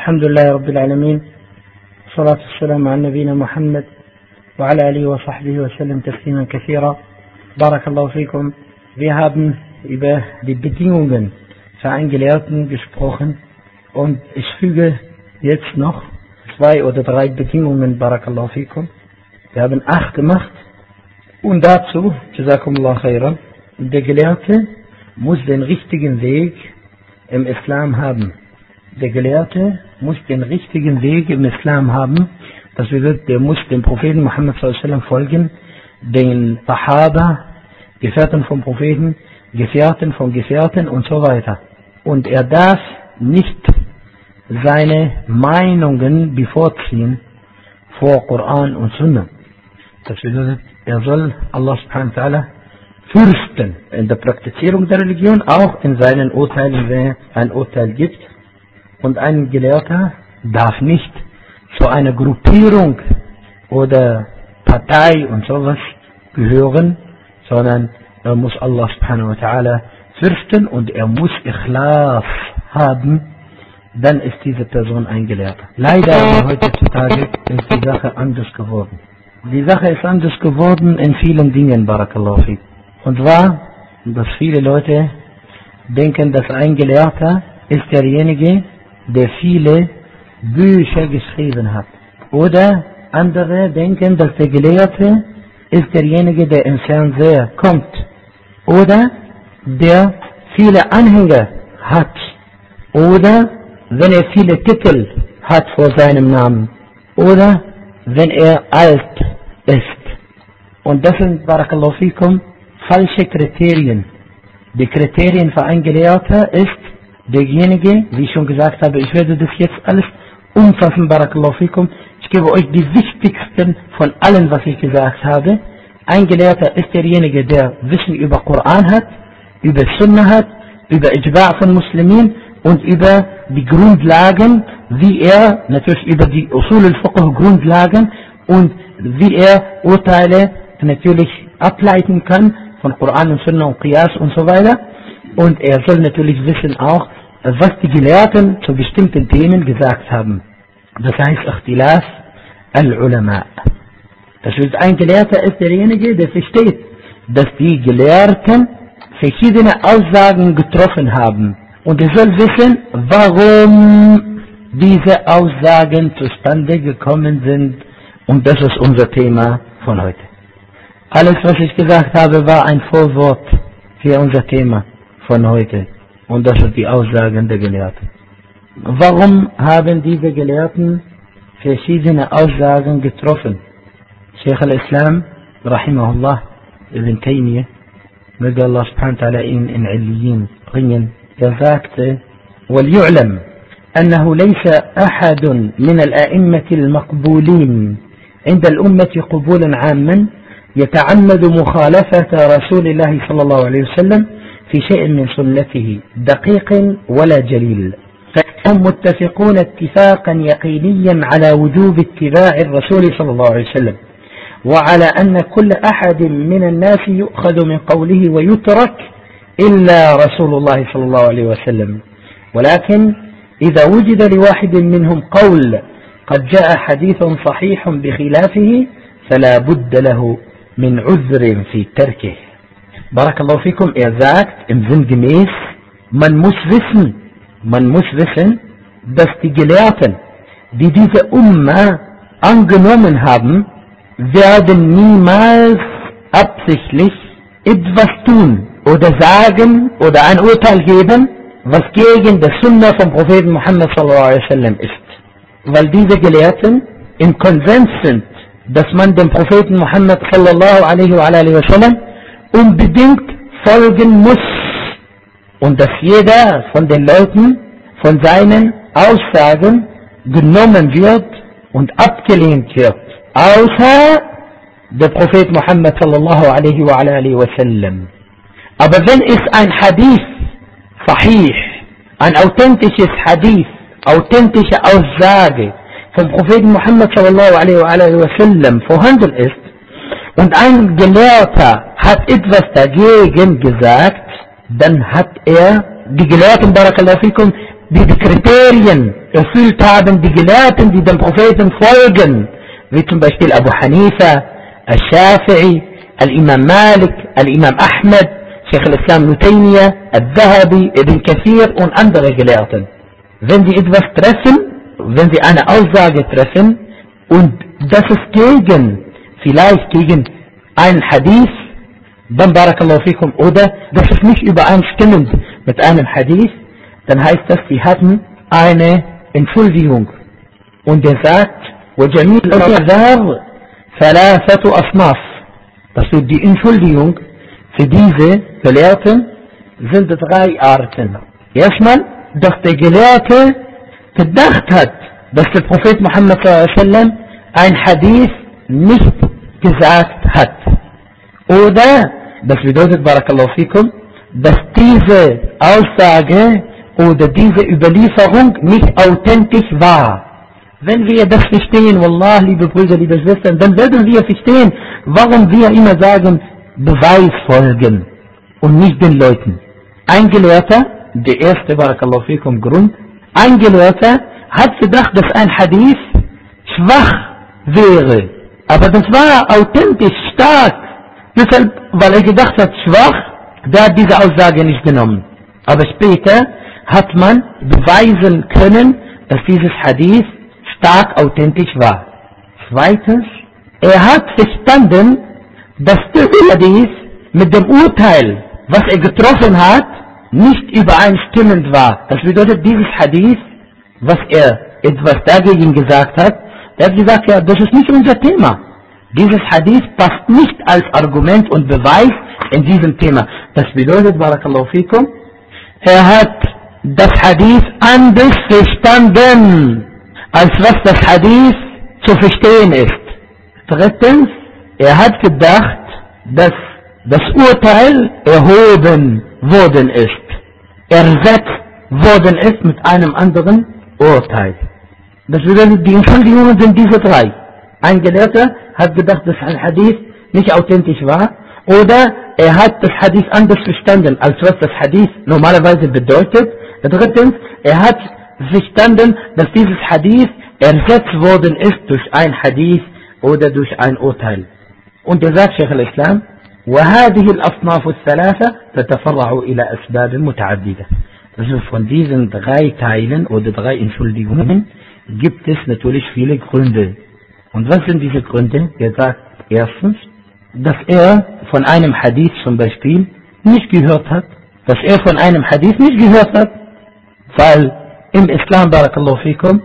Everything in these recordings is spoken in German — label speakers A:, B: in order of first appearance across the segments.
A: الحمد لله رب العالمين، والصلاة والسلام على نبينا محمد وعلى آله وصحبه وسلم تسليما كثيرا. Barakallahu fikum. Wir haben über die Bedingungen für einen Gelehrten gesprochen und ich füge jetzt noch 2 oder 3 Bedingungen, Barakallahu fikum. Wir haben 8 gemacht und dazu, Jazakumullah khairan, der Gelehrte muss den richtigen Weg im Islam haben. Der Gelehrte muss den richtigen Weg im Islam haben, das bedeutet, der muss dem Propheten Muhammad sallallahu alaihi wasallam folgen, den Sahaba, Gefährten vom Propheten, Gefährten von Gefährten und so weiter. Und er darf nicht seine Meinungen bevorziehen vor Koran und Sunna. Das bedeutet, er soll Allah subhanahu wa ta'ala fürchten in der Praktizierung der Religion, auch in seinen Urteilen, wenn er ein Urteil gibt. Und ein Gelehrter darf nicht zu einer Gruppierung oder Partei und sowas gehören, sondern er muss Allah subhanahu wa ta'ala fürchten und er muss Ikhlas haben, dann ist diese Person ein Gelehrter. Leider heutzutage ist die Sache anders geworden. Die Sache ist anders geworden in vielen Dingen, Barakallahu fi. Und zwar, dass viele Leute denken, dass ein Gelehrter ist derjenige, der viele Bücher geschrieben hat. Oder andere denken, dass der Gelehrte ist derjenige, der im Fernseher kommt. Oder der viele Anhänger hat. Oder wenn er viele Titel hat vor seinem Namen. Oder wenn er alt ist. Und das sind, Barakallahu fikum, falsche Kriterien. Die Kriterien für einen Gelehrter ist derjenige, wie ich schon gesagt habe, ich werde das jetzt alles umfassen, Barakallahu fikum. Ich gebe euch die wichtigsten von allen, was ich gesagt habe. Ein Gelehrter ist derjenige, der Wissen über Koran hat, über Sunna hat, über Ijba' von Muslimin und über die Grundlagen, wie er, natürlich über die Usul al-Fiqh Grundlagen und wie er Urteile natürlich ableiten kann von Koran und Sunna und Qiyas und so weiter. Und er soll natürlich wissen auch, was die Gelehrten zu bestimmten Themen gesagt haben. Das heißt Ikhtilaf al-Ulama. Das heißt, ein Gelehrter ist derjenige, der versteht, dass die Gelehrten verschiedene Aussagen getroffen haben. Und er soll wissen, warum diese Aussagen zustande gekommen sind. Und das ist unser Thema von heute. Alles, was ich gesagt habe, war ein Vorwort für unser Thema von heute. Und das sind die Aussagen der Gelehrten. Warum haben diese Gelehrten verschiedene Aussagen getroffen? Sheikh al-Islam, rahimahullah, Ibn Taymiyyah, möge Allah subhanahu wa ta'ala ihn in Aliyyin bringen, er sagte, وَلْيُعْلَمْ أنه ليس أحد من الأئمة المقبولين عند الأمة قبولا عاما يتعمد مخالفة رسول الله صلى الله عليه وسلم في شيء من سنته دقيق ولا جليل، فهم متفقون اتفاقا يقينيا على وجوب اتباع الرسول صلى الله عليه وسلم، وعلى أن كل أحد من الناس يؤخذ من قوله ويترك إلا رسول الله صلى الله عليه وسلم. ولكن إذا وجد لواحد منهم قول قد جاء حديث صحيح بخلافه فلا بد له من عذر في تركه. Barakallahu fikum, er sagt im Sinn gemäß, man muss wissen, dass die Gelehrten, die diese Umma angenommen haben, werden niemals absichtlich etwas tun oder sagen oder ein Urteil geben, was gegen das Sunna vom Propheten Muhammad sallallahu alaihi wasallam ist. Weil diese Gelehrten im Konsens sind, dass man dem Propheten Muhammad sallallahu alaihi wasallam unbedingt folgen muss und dass jeder von den Leuten von seinen Aussagen genommen wird und abgelehnt wird, außer der Prophet Muhammad sallallahu alaihi wasallam. Aber wenn es ein Hadith sahih, ein authentisches Hadith, authentische Aussage vom Propheten Muhammad sallallahu alaihi wasallam vorhanden ist und ein Gelehrter hat etwas dagegen gesagt, dann hat er, die Gelehrten, Barakallahu fikum, die die Kriterien erfüllt haben, die Gelehrten, die den Propheten folgen, wie zum Beispiel Abu Hanifa, Al-Shafi'i, Al-Imam Malik, Al-Imam Ahmed, Sheikh al-Islam Ibn Taymiyyah, Al-Dhahabi, Ibn Kathir und andere Gelehrten. Wenn sie etwas treffen, wenn sie eine Aussage treffen und das ist vielleicht gegen einen Hadith, dann Barakallahu fikum, oder das ist nicht übereinstimmend mit einem Hadith, dann heißt das, sie hatten eine Entschuldigung. Und er sagt, وَجَمِيلُ الْأَعْذَارِ ثَلَاثَةُ أَصْنَافٍ. Das ist die Entschuldigung für diese Gelehrten sind 3 Arten. Erstmal, dass der Gelehrte gedacht hat, dass der Prophet Muhammad s.a.w. ein Hadith nicht gesagt hat. Oder, das bedeutet, Barakallahu fikum, dass diese Aussage oder diese Überlieferung nicht authentisch war. Wenn wir das verstehen, Wallah, liebe Brüder, liebe Schwestern, dann werden wir verstehen, warum wir immer sagen, Beweis folgen und nicht den Leuten. Ein Gelehrter, der erste, Barakallahu fikum, Grund, ein Gelehrter hat gedacht, dass ein Hadith schwach wäre. Aber das war authentisch, stark. Deshalb, weil er gedacht hat, schwach, der hat diese Aussage nicht genommen. Aber später hat man beweisen können, dass dieses Hadith stark authentisch war. Zweitens, er hat verstanden, dass der Hadith mit dem Urteil, was er getroffen hat, nicht übereinstimmend war. Das bedeutet, dieses Hadith, was er etwas dagegen gesagt hat, er hat gesagt, ja, das ist nicht unser Thema. Dieses Hadith passt nicht als Argument und Beweis in diesem Thema. Das bedeutet, Barakallahu fikum, er hat das Hadith anders verstanden, als was das Hadith zu verstehen ist. Drittens, er hat gedacht, dass das Urteil erhoben worden ist, ersetzt worden ist mit einem anderen Urteil. Das bedeutet, die Entschuldigungen sind diese 3. Ein Gelehrter hat gedacht, dass ein Hadith nicht authentisch war, oder er hat das Hadith anders verstanden, als was das Hadith normalerweise bedeutet. Drittens, er hat verstanden, dass dieses Hadith ersetzt worden ist durch ein Hadith oder durch ein Urteil. Und er sagt, Sheikh al-Islam, وهذه الأصناف الثلاثة تتفرع إلى أسباب متعددة. Also von diesen 3 Teilen oder 3 Entschuldigungen gibt es natürlich viele Gründe. Und was sind diese Gründe? Er sagt erstens, dass er von einem Hadith zum Beispiel nicht gehört hat, dass er von einem Hadith nicht gehört hat, weil im Islam, Barakallahu fikum,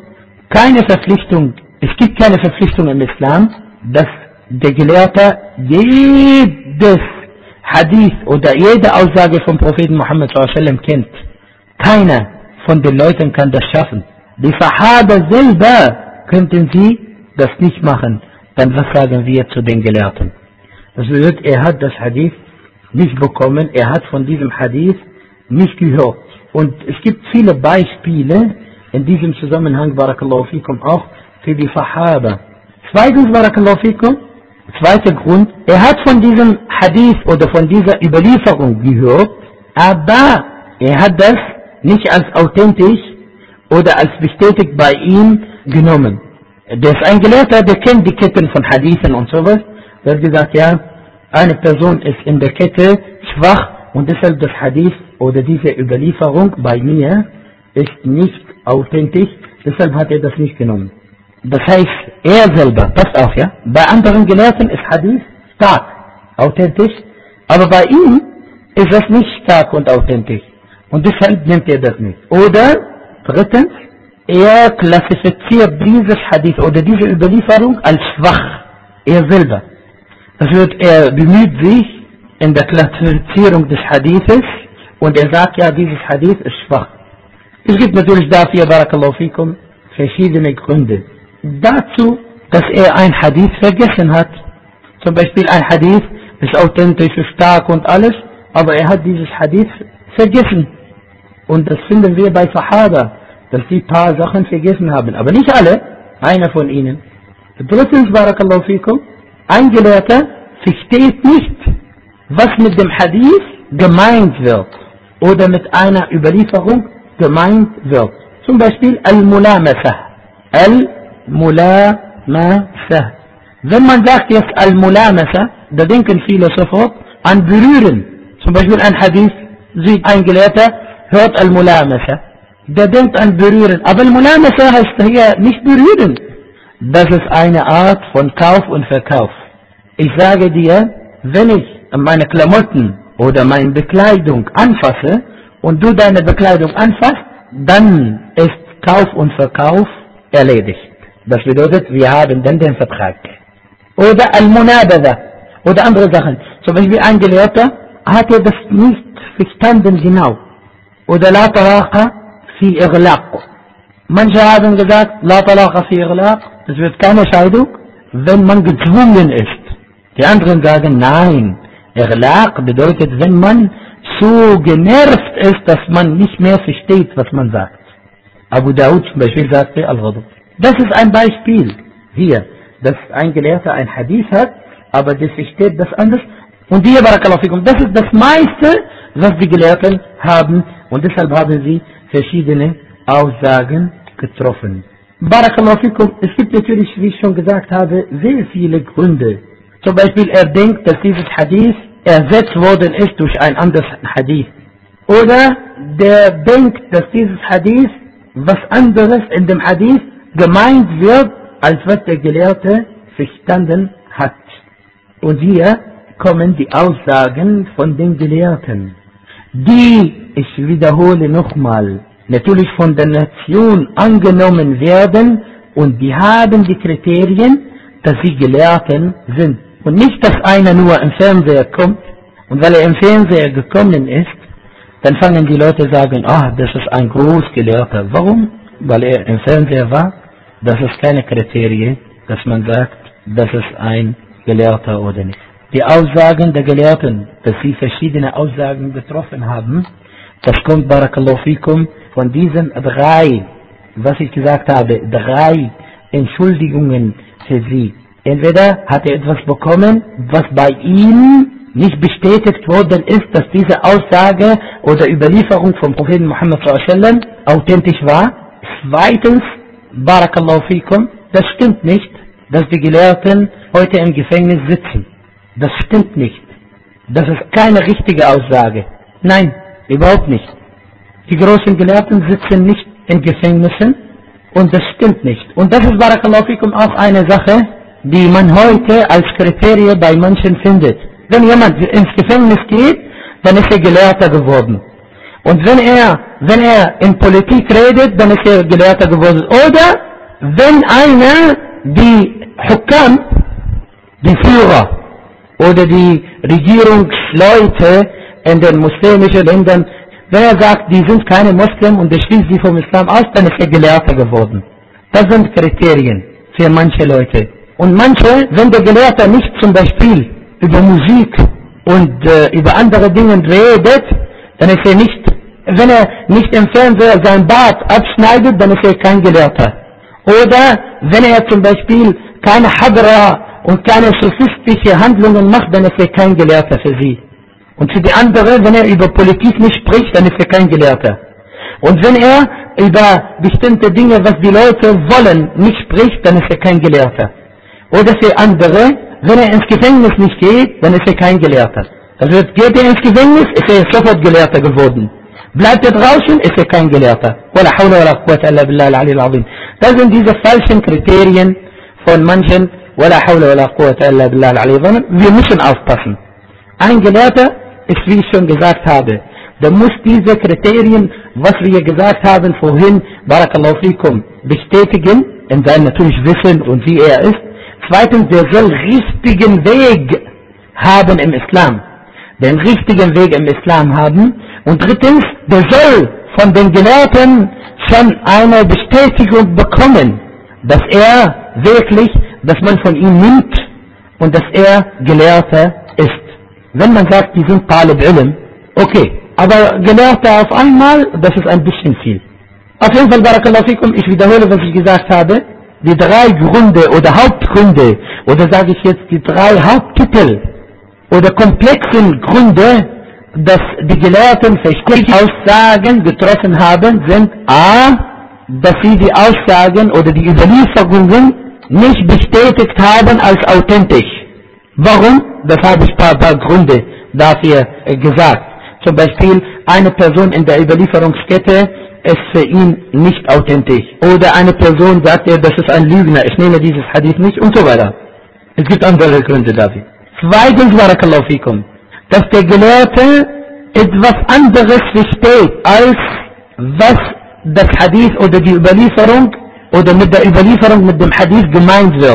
A: es gibt keine Verpflichtung im Islam, dass der Gelehrte jedes Hadith oder jede Aussage vom Propheten Muhammad s.a.w. kennt. Keiner von den Leuten kann das schaffen. Die Sahaba selber könnten sie das nicht machen. Dann was sagen wir zu den Gelehrten? Das bedeutet, er hat das Hadith nicht bekommen, er hat von diesem Hadith nicht gehört. Und es gibt viele Beispiele in diesem Zusammenhang, Barakallahu fikum, auch für die Sahaba. Zweitens, Barakallahu fikum, zweiter Grund, er hat von diesem Hadith oder von dieser Überlieferung gehört, aber er hat das nicht als authentisch oder als bestätigt bei ihm genommen. Der ist ein Gelehrter, der kennt die Ketten von Hadithen und sowas. Der hat gesagt, ja, eine Person ist in der Kette schwach und deshalb das Hadith oder diese Überlieferung bei mir ist nicht authentisch, deshalb hat er das nicht genommen. Das heißt, er selber, passt auf, ja, bei anderen Gelehrten ist Hadith stark, authentisch, aber bei ihm ist das nicht stark und authentisch und deshalb nimmt er das nicht. Oder, drittens, er klassifiziert dieses Hadith oder diese Überlieferung als schwach, er selber. Das heißt, er bemüht sich in der Klassifizierung des Hadithes und er sagt, ja, dieses Hadith ist schwach. Es gibt natürlich dafür, Barakallahu fikum, verschiedene Gründe. Dazu, dass er ein Hadith vergessen hat. Zum Beispiel ein Hadith ist authentisch, stark und alles, aber er hat dieses Hadith vergessen. Und das finden wir bei Sahaba, dass die paar Sachen vergessen haben. Aber nicht alle, einer von ihnen. Drittens, Barakallahu fikum, ein Gelehrter versteht nicht, was mit dem Hadith gemeint wird oder mit einer Überlieferung, gemeint wird. Zum Beispiel Al-Mulamasa. Al-Mulamasa. Wenn man sagt jetzt Al-Mulamasa, da denken viele sofort an Berühren. Zum Beispiel ein Hadith, sieht ein Gelehrter, hört Al-Mulamasa. Der denkt an Berühren. Aber Al-Mulamasa heißt hier nicht Berühren. Das ist eine Art von Kauf und Verkauf. Ich sage dir, wenn ich meine Klamotten oder meine Bekleidung anfasse und du deine Bekleidung anfasst, dann ist Kauf und Verkauf erledigt. Das bedeutet, wir haben dann den Vertrag. Oder Al-Munabada oder andere Sachen. Zum Beispiel ein Gelehrter hatte das nicht verstanden genau. Oder La Talaqa fi Ighlaq. Manche haben gesagt, La Talaqa fi Ighlaq, es wird keine Scheidung, wenn man gezwungen ist. Die anderen sagen, nein, Ighlaq bedeutet, wenn man so genervt ist, dass man nicht mehr versteht, was man sagt. Abu Daud zum Beispiel sagte, Al-Ghadab. Das ist ein Beispiel hier, dass ein Gelehrter ein Hadith hat, aber das versteht das anders. Und hier, Barakallahu fikum, das ist das meiste, was die Gelehrten haben, und deshalb haben sie verschiedene Aussagen getroffen. Barakallahu fikum, es gibt natürlich, wie ich schon gesagt habe, sehr viele Gründe. Zum Beispiel, er denkt, dass dieses Hadith ersetzt worden ist durch ein anderes Hadith. Oder der denkt, dass dieses Hadith was anderes in dem Hadith gemeint wird, als was der Gelehrte verstanden hat. Und hier kommen die Aussagen von den Gelehrten, die, ich wiederhole nochmal, natürlich von der Nation angenommen werden, und die haben die Kriterien, dass sie Gelehrten sind. Und nicht, dass einer nur im Fernseher kommt, und weil er im Fernseher gekommen ist, dann fangen die Leute sagen, das ist ein Großgelehrter. Warum? Weil er im Fernseher war. Das ist keine Kriterie, dass man sagt, das ist ein Gelehrter oder nicht. Die Aussagen der Gelehrten, dass sie verschiedene Aussagen getroffen haben, das kommt, Barakallahu fikum, von diesen 3, was ich gesagt habe, 3 Entschuldigungen für sie. Entweder hat er etwas bekommen, was bei ihm nicht bestätigt worden ist, dass diese Aussage oder Überlieferung vom Propheten Muhammad s.a.w. authentisch war. Zweitens, Barakallahu fikum, das stimmt nicht, dass die Gelehrten heute im Gefängnis sitzen. Das stimmt nicht. Das ist keine richtige Aussage. Nein, überhaupt nicht. Die großen Gelehrten sitzen nicht in Gefängnissen, und das stimmt nicht. Und das ist, Barakallahu fikum, auch eine Sache, die man heute als Kriterie bei manchen findet. Wenn jemand ins Gefängnis geht, dann ist er Gelehrter geworden. Und wenn er in Politik redet, dann ist er Gelehrter geworden. Oder wenn einer die Hukam, die Führer oder die Regierungsleute in den muslimischen Ländern, wenn er sagt, die sind keine Muslimen und er schließt sie vom Islam aus, dann ist er Gelehrter geworden. Das sind Kriterien für manche Leute. Und manche, wenn der Gelehrter nicht zum Beispiel über Musik und über andere Dinge redet, dann ist er nicht, wenn er nicht im Fernseher sein Bart abschneidet, dann ist er kein Gelehrter. Oder wenn er zum Beispiel keine Hadra und keine sophistische Handlungen macht, dann ist er kein Gelehrter für sie. Und für die andere, wenn er über Politik nicht spricht, dann ist er kein Gelehrter. Und wenn er über bestimmte Dinge, was die Leute wollen, nicht spricht, dann ist er kein Gelehrter. Oder für andere, wenn er ins Gefängnis nicht geht, dann ist er kein Gelehrter. Also geht er ins Gefängnis, ist er sofort Gelehrter geworden. Bleibt er draußen, ist er kein Gelehrter. Wala hawla wala quwwata illa billah al-ali al-azim. Das sind diese falschen Kriterien von manchen. Wala hawla wala quwwata illa billah al-ali al-azim. Wir müssen aufpassen. Ein Gelehrter ist, wie ich schon gesagt habe, der muss diese Kriterien, was wir gesagt haben vorhin, Barakallahu fikum, bestätigen, in seinem natürlich Wissen und wie er ist. Zweitens, der soll richtigen Weg haben im Islam. Den richtigen Weg im Islam haben. Und drittens, der soll von den Gelehrten schon eine Bestätigung bekommen, dass er wirklich, dass man von ihm nimmt und dass er Gelehrter ist. Wenn man sagt, die sind Talib Ilm, okay, aber Gelehrter auf einmal, das ist ein bisschen viel. Auf jeden Fall, Barakallahu fikum, ich wiederhole, was ich gesagt habe, die 3 Gründe oder Hauptgründe, oder sage ich jetzt die 3 Haupttitel oder komplexen Gründe, dass die Gelehrten verschiedene Aussagen getroffen haben, sind A, dass sie die Aussagen oder die Überlieferungen nicht bestätigt haben als authentisch. Warum? Das habe ich ein paar Gründe dafür gesagt. Zum Beispiel, eine Person in der Überlieferungskette ist für ihn nicht authentisch. Oder eine Person sagt, das ist ein Lügner, ich nehme dieses Hadith nicht und so weiter. Es gibt andere Gründe dafür. Zweitens, Barakallahu fikum, dass der Gelehrte etwas anderes versteht, als was das Hadith oder die Überlieferung oder mit der Überlieferung mit dem Hadith gemeint wird.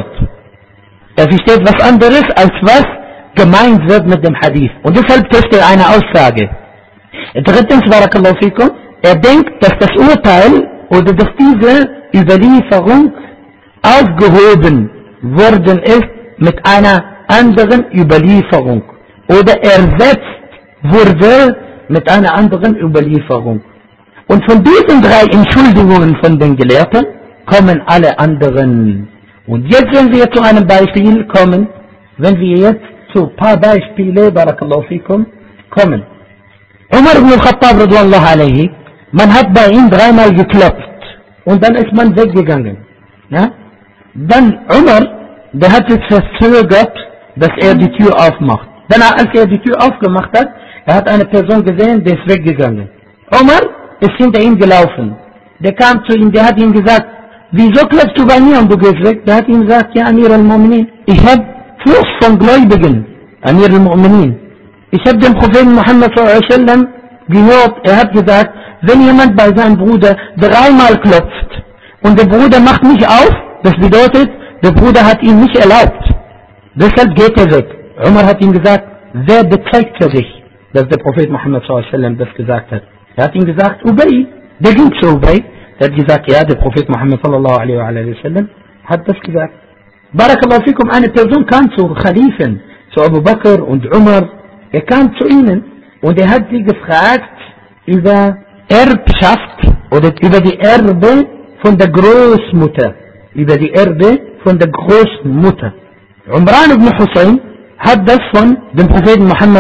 A: Er versteht was anderes, als was gemeint wird mit dem Hadith. Und deshalb trifft er eine Aussage. Drittens, Barakallahu fikum, er denkt, dass das Urteil oder dass diese Überlieferung aufgehoben worden ist mit einer anderen Überlieferung oder ersetzt wurde mit einer anderen Überlieferung. Und von diesen drei Entschuldigungen von den Gelehrten kommen alle anderen. Und jetzt, wenn wir zu einem Beispiel kommen, wenn wir jetzt zu ein paar Beispiele, Barakallahu fikum, kommen. Umar ibn al-Khattab radiyallahu alayhi, man hat bei ihm dreimal geklopft und dann ist man weggegangen. Ja? Dann Umar, der hat sich verzögert, dass er die Tür aufmacht. Dann, als er die Tür aufgemacht hat, er hat eine Person gesehen, der ist weggegangen. Umar ist hinter ihm gelaufen. Der kam zu ihm, der hat ihm gesagt, wieso klopfst du bei mir und du gehst weg? Der hat ihm gesagt, ja Amir al-Mu'minin, ich habe Fluss von Gläubigen, Amir al-Mu'minin. Ich habe den Propheten Muhammad s.a.w. gehört, er hat gesagt, wenn jemand bei seinem Bruder dreimal klopft und der Bruder macht nicht auf, das bedeutet, der Bruder hat ihm nicht erlaubt. Deshalb geht er weg. Umar hat ihm gesagt, wer bezeigt für dich, dass der Prophet Muhammad s.a.w. das gesagt hat? Er hat ihm gesagt, Ubay. Der ging zu Ubay. Der hat gesagt, ja, der Prophet Muhammad s.a.w. hat das gesagt. Barakallahu fikum, eine Person kam zu Khalifen, zu Abu Bakr und Umar. Er kam zu ihnen und er hat sie gefragt über Erbschaft oder über die Erbe von der Großmutter. Über die Erbe von der Großmutter. Umran ibn Hussein hat das von dem Propheten Muhammad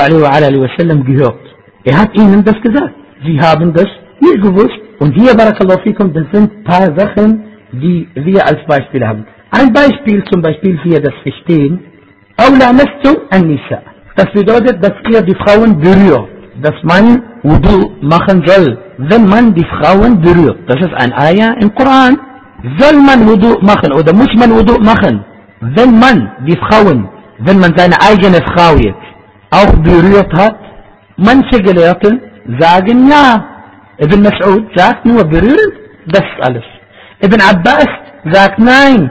A: s.a.w. gehört. Er hat ihnen das gesagt. Sie haben das nicht gewusst. Und hier, Barakallahu fikum, das sind ein paar Sachen, die wir als Beispiel haben. Ein Beispiel zum Beispiel für das Verstehen. Aula lastum an-nisa. Das bedeutet, dass ihr die Frauen berührt. Dass man Wudu machen soll, wenn man die Frauen berührt. Das ist ein Ayah im Koran. Soll man Wudu machen oder muss man Wudu machen, wenn man die Frauen, wenn man seine eigene Frau jetzt auch berührt hat? Manche Gelehrte sagen ja. Ibn Mas'ud sagt nur berühren, das ist alles. Ibn Abbas sagt nein,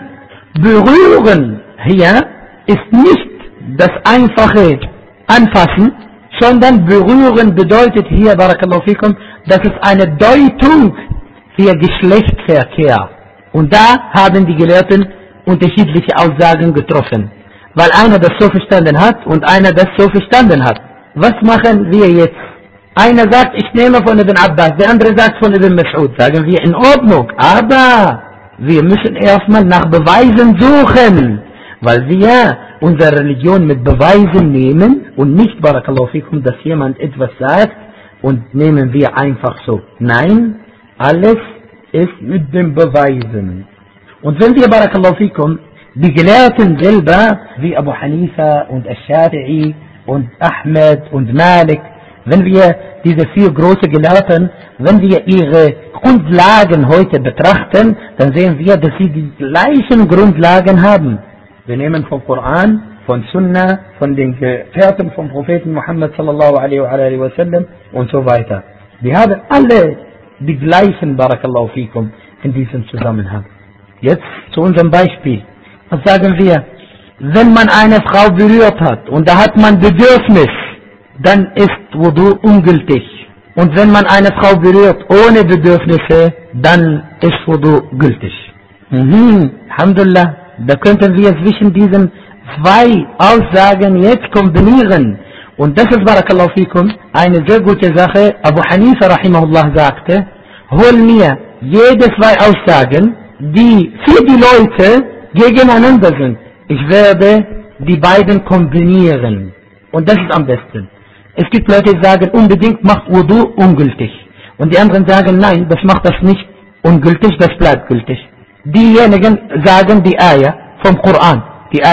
A: berühren hier ist nicht das einfache Anfassen, sondern berühren bedeutet hier, Barakallahu fikum, das ist eine Deutung für Geschlechtsverkehr. Und da haben die Gelehrten unterschiedliche Aussagen getroffen, weil einer das so verstanden hat und einer das so verstanden hat. Was machen wir jetzt? Einer sagt, ich nehme von Ibn Abbas, der andere sagt von Ibn Mas'ud. Sagen wir, in Ordnung, aber wir müssen erstmal nach Beweisen suchen, weil wir unsere Religion mit Beweisen nehmen und nicht, Barakallahu fikum, dass jemand etwas sagt und nehmen wir einfach so. Nein, alles ist mit den Beweisen. Und wenn wir, Barakallahu fikum, die Gelehrten selber, wie Abu Hanifa und Al-Shafi'i und Ahmed und Malik, wenn wir diese vier großen Gelehrten, wenn wir ihre Grundlagen heute betrachten, dann sehen wir, dass sie die gleichen Grundlagen haben. Wir nehmen vom Koran, von Sunna, von den Gefährten vom Propheten Muhammad sallallahu alaihi wa sallam und so weiter. Wir haben alle die gleichen, Barakallahu fikum, in diesem Zusammenhang. Jetzt zu unserem Beispiel. Was sagen wir? Wenn man eine Frau berührt hat und da hat man Bedürfnis, dann ist Wudu ungültig. Und wenn man eine Frau berührt ohne Bedürfnisse, dann ist Wudu gültig. Alhamdulillah, da könnten wir zwischen diesen zwei Aussagen jetzt kombinieren. Und das ist, Barakallahu fikum, eine sehr gute Sache. Abu Hanifa rahimahullah sagte, hol mir jede zwei Aussagen, die für die Leute gegeneinander sind. Ich werde die beiden kombinieren. Und das ist am besten. Es gibt Leute, die sagen, unbedingt macht Wudu ungültig. Und die anderen sagen, nein, das macht das nicht ungültig, das bleibt gültig. Diejenigen sagen die Ayah vom Koran,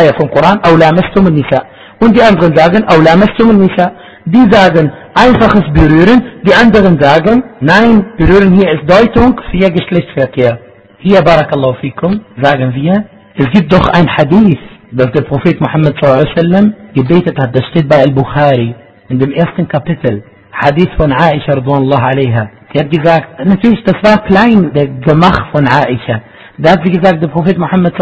A: أو لامستم النساء. Und die anderen sagen, أو لامستم النساء. Die sagen, einfaches Berühren, die anderen sagen, nein, Berühren hier ist Deutung für Geschlechtsverkehr. Hier, Barakallahu fikum, sagen wir, es gibt doch ein Hadith, dass der Prophet Muhammad s.a.w. gebetet hat, das steht bei Al-Bukhari, in dem ersten Kapitel, Hadith von Aisha radhiyallahu anha. Sie hat gesagt, natürlich, das war klein, der Gemach von Aisha. Da hat sie gesagt, der Prophet Muhammad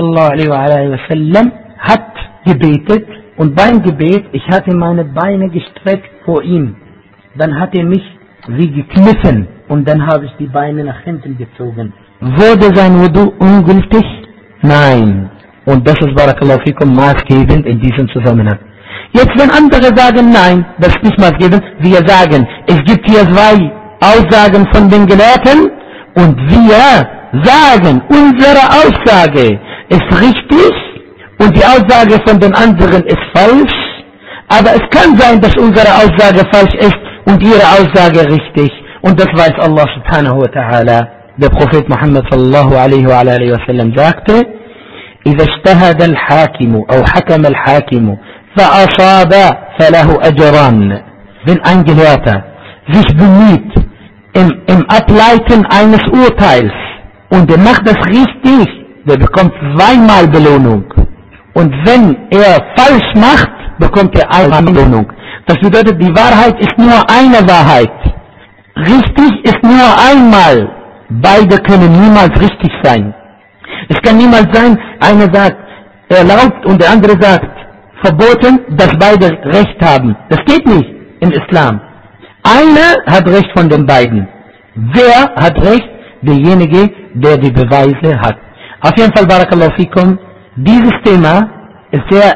A: s.a.w. hat gebetet und beim Gebet, ich hatte meine Beine gestreckt vor ihm. Dann hat er mich wie gekniffen und dann habe ich die Beine nach hinten gezogen. Wurde sein Wudu ungültig? Nein. Und das ist Barakallahu fikum maßgebend in diesem Zusammenhang. Jetzt wenn andere sagen nein, das ist nicht maßgebend, wir sagen, es gibt hier zwei Aussagen von den Gelehrten und wir sagen, unsere Aussage ist richtig und die Aussage von den anderen ist falsch, aber es kann sein, dass unsere Aussage falsch ist und ihre Aussage richtig. Und das weiß Allah subhanahu wa ta'ala. Der Prophet Muhammad sallallahu alaihi wa alihi wa sallam sagte, إذا اجتهد الحاكم أو حكم الحاكم فأصاب فله أجران. Wenn ein Gelehrter sich bemüht im Ableiten eines Urteils und er macht das richtig, der bekommt zweimal Belohnung. Und wenn er falsch macht, bekommt er einmal Belohnung. Das bedeutet, die Wahrheit ist nur eine Wahrheit. Richtig ist nur einmal. Beide können niemals richtig sein. Es kann niemals sein, einer sagt erlaubt und der andere sagt verboten, dass beide Recht haben. Das geht nicht im Islam. Einer hat Recht von den beiden. Wer hat Recht? Derjenige, der die Beweise hat. Auf jeden Fall, Barakallahu fikum, dieses Thema ist sehr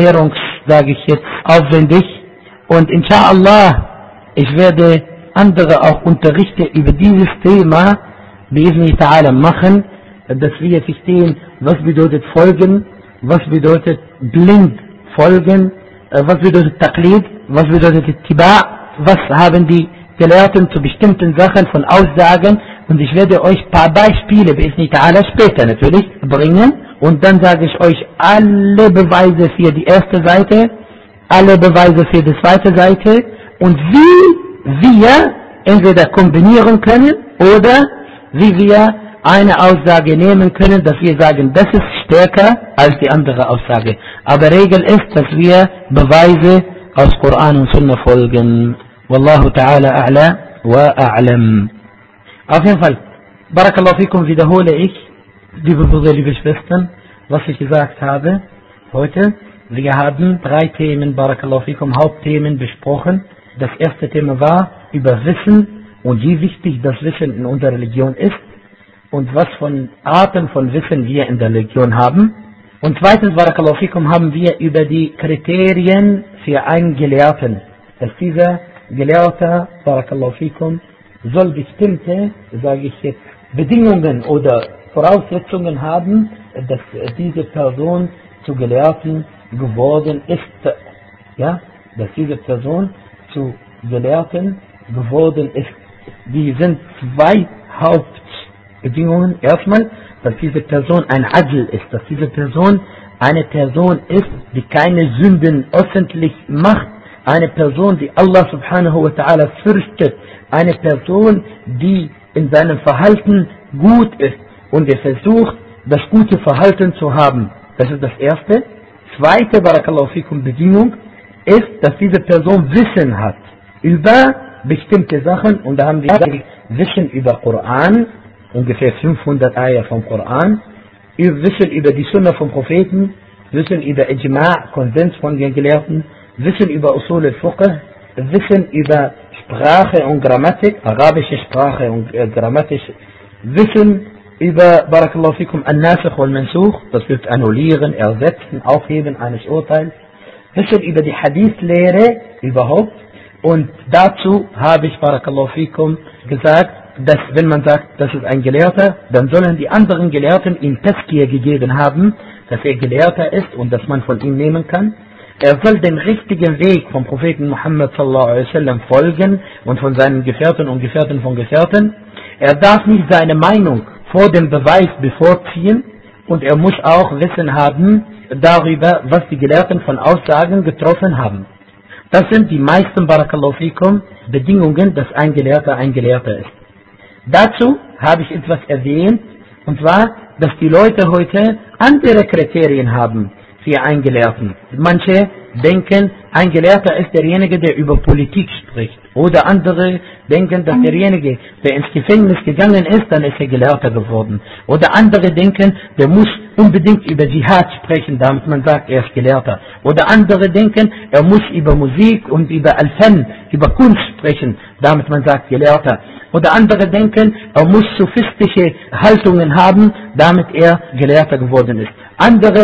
A: sage ich jetzt, aufwendig und inshallah, ich werde andere auch unterrichten über dieses Thema, bi'iznihi ta'ala machen, dass wir verstehen, was bedeutet Folgen, was bedeutet blind folgen, was bedeutet Taqlid, was bedeutet Ittiba', was haben die Gelehrten zu bestimmten Sachen von Aussagen und ich werde euch ein paar Beispiele, bi'iznihi ta'ala, später natürlich bringen und dann sage ich euch alle Beweise für die erste Seite, alle Beweise für die zweite Seite und wie wir entweder kombinieren können oder wie wir eine Aussage nehmen können, dass wir sagen, das ist stärker als die andere Aussage. Aber Regel ist, dass wir Beweise aus Koran und Sunna folgen. Wallahu ta'ala a'la wa a'lam. Auf jeden Fall, Barakallahu fikum, wiederhole ich, liebe Brüder, liebe Schwestern, was ich gesagt habe heute. Wir haben 3 Themen, Barakallahu fikum, Hauptthemen besprochen. Das erste Thema war über Wissen und wie wichtig das Wissen in unserer Religion ist und was von Arten von Wissen wir in der Religion haben. Und zweitens, Barakallahu fikum, haben wir über die Kriterien für einen Gelehrten, dass dieser Gelehrter, Barakallahu fikum, soll bestimmte, sage ich jetzt, Bedingungen oder Voraussetzungen haben, dass diese Person zu Gelehrten geworden ist. Ja, dass diese Person zu Gelehrten geworden ist. Die sind 2 Hauptbedingungen. Erstmal, dass diese Person ein Adl ist, dass diese Person eine Person ist, die keine Sünden öffentlich macht, eine Person, die Allah subhanahu wa ta'ala fürchtet, eine Person, die in seinem Verhalten gut ist und er versucht, das gute Verhalten zu haben. Das ist das erste. Zweite, Barakallahu fikum, Bedingung ist, dass diese Person Wissen hat über bestimmte Sachen und da haben wir Wissen über Koran, ungefähr 500 Ayah vom Koran, Wissen über die Sunna vom Propheten, Wissen über Ijma', Konsens von den Gelehrten, Wissen über Usul al-Fiqh, Wissen über Sprache und Grammatik, arabische Sprache und Grammatik, Wissen über, Barakallahu fikum, An-Nasikh wal-Mansukh, das wird annullieren, ersetzen, aufheben eines Urteils, Wissen über die Hadith-Lehre überhaupt und dazu habe ich, Barakallahu fikum, gesagt, dass wenn man sagt, das ist ein Gelehrter, dann sollen die anderen Gelehrten ihm Tazkiyah gegeben haben, dass er Gelehrter ist und dass man von ihm nehmen kann. Er soll den richtigen Weg vom Propheten Muhammad sallallahu alaihi wasallam folgen und von seinen Gefährten und Gefährten von Gefährten. Er darf nicht seine Meinung vor dem Beweis bevorziehen und er muss auch Wissen haben darüber, was die Gelehrten von Aussagen getroffen haben. Das sind die meisten, barakallahu fikum, Bedingungen, dass ein Gelehrter ist. Dazu habe ich etwas erwähnt, und zwar, dass die Leute heute andere Kriterien haben für einen Gelehrten. Manche denken, ein Gelehrter ist derjenige, der über Politik spricht. Oder andere denken, dass derjenige, der ins Gefängnis gegangen ist, dann ist er Gelehrter geworden. Oder andere denken, der muss unbedingt über Dschihad sprechen, damit man sagt, er ist Gelehrter. Oder andere denken, er muss über Musik und über Al-Fan, über Kunst sprechen, damit man sagt, Gelehrter. Oder andere denken, er muss sophistische Haltungen haben, damit er Gelehrter geworden ist. Andere,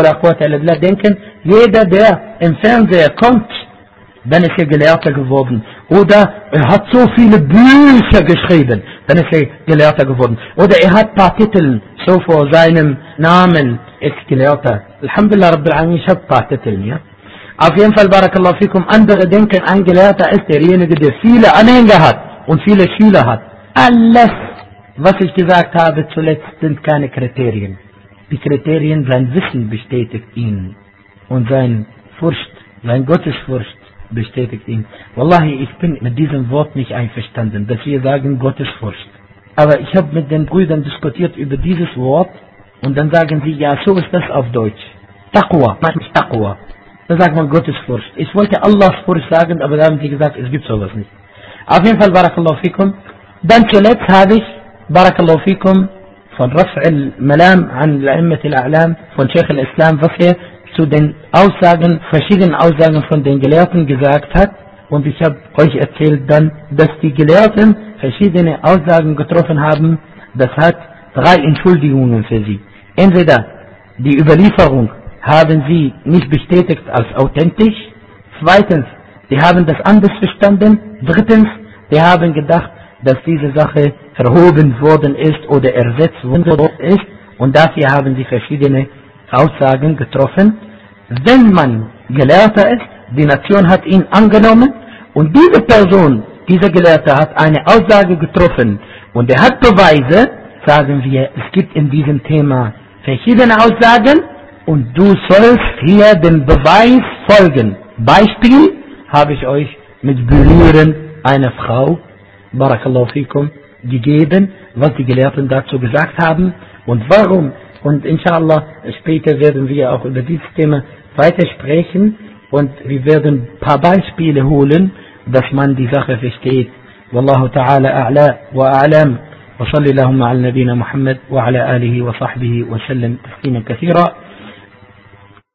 A: denken, jeder, der im Fernseher kommt, dann ist er Gelehrter geworden. Oder er hat so viele Bücher geschrieben, dann ist er Gelehrter geworden. Oder er hat ein paar Titel, so vor seinem Namen ist Gelehrter. Alhamdulillah Rabbil Alamin, ich habe ein paar Titel, ja. Auf jeden Fall, barakallahu fikum, andere denken, ein Gelehrter ist derjenige, der viele Anhänger hat und viele Schüler hat. Alles, was ich gesagt habe zuletzt, sind keine Kriterien. Die Kriterien, sein Wissen bestätigt ihn und sein Furcht, sein Gottesfurcht bestätigt ihn. Wallahi, ich bin mit diesem Wort nicht einverstanden, dass wir sagen Gottesfurcht. Aber ich habe mit den Brüdern diskutiert über dieses Wort und dann sagen sie, ja, so ist das auf Deutsch. Taqwa, manchmal Taqwa. Da sagt man Gottesfurcht. Ich wollte Allahs Furcht sagen, aber da haben sie gesagt, es gibt sowas nicht. Auf jeden Fall, barakallahu fikum. Dann zuletzt habe ich, barakallahu fikum, von Raf' al-Malam an al-A'immat al-A'lam von Sheikh al-Islam, was er zu den Aussagen, verschiedenen Aussagen von den Gelehrten gesagt hat. Und ich habe euch erzählt dann, dass die Gelehrten verschiedene Aussagen getroffen haben. Das hat 3 Entschuldigungen für sie. Entweder die Überlieferung haben sie nicht bestätigt als authentisch. Zweitens, die haben das anders verstanden. Drittens, die haben gedacht, dass diese Sache verhoben worden ist oder ersetzt worden ist. Und dafür haben sie verschiedene Aussagen getroffen. Wenn man Gelehrter ist, die Nation hat ihn angenommen und diese Person, dieser Gelehrte hat eine Aussage getroffen und er hat Beweise, sagen wir, es gibt in diesem Thema verschiedene Aussagen und du sollst hier dem Beweis folgen. Beispiel habe ich euch mit Berühren einer Frau, barakallahu fikum, gegeben, was die Gelehrten dazu gesagt haben und warum. Und inshallah, später werden wir auch über dieses Thema weiter sprechen und wir werden ein paar Beispiele holen, dass man die Sache versteht. Wallahu ta'ala a'la wa a'lam. وصلى اللهم على نبينا محمد وعلى آله وصحبه وسلم تسليما كثيرا.